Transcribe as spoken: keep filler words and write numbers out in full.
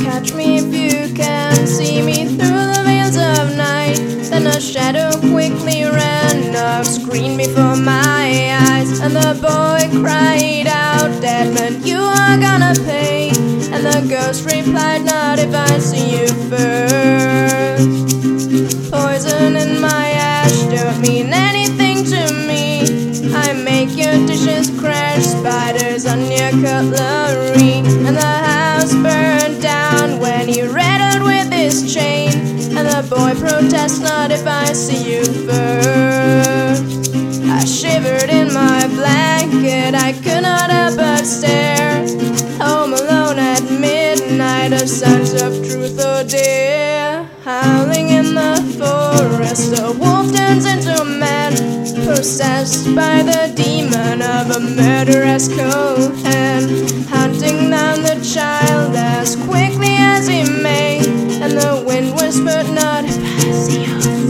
catch me if you can. See me through the veils of night. Then a shadow quickly ran up, screened before my eyes. And the boy cried out, "Dead man, you are gonna pay." And the ghost replied, "Not if I see you first." Poison in my ash don't mean anything to me. I make your dishes crash, spiders on your cutlery. And the house burned down when he rattled with his chain. And the boy protests, "Not if I see you first." I shivered in my blanket, I could not help but stare. Home alone at midnight, a sense of truth or dare. Howling in the forest, a wolf turns into man, possessed by the demon of a murderous cold hand, hunting down the child as quickly as he may. And the wind whispered, "Not if I see you."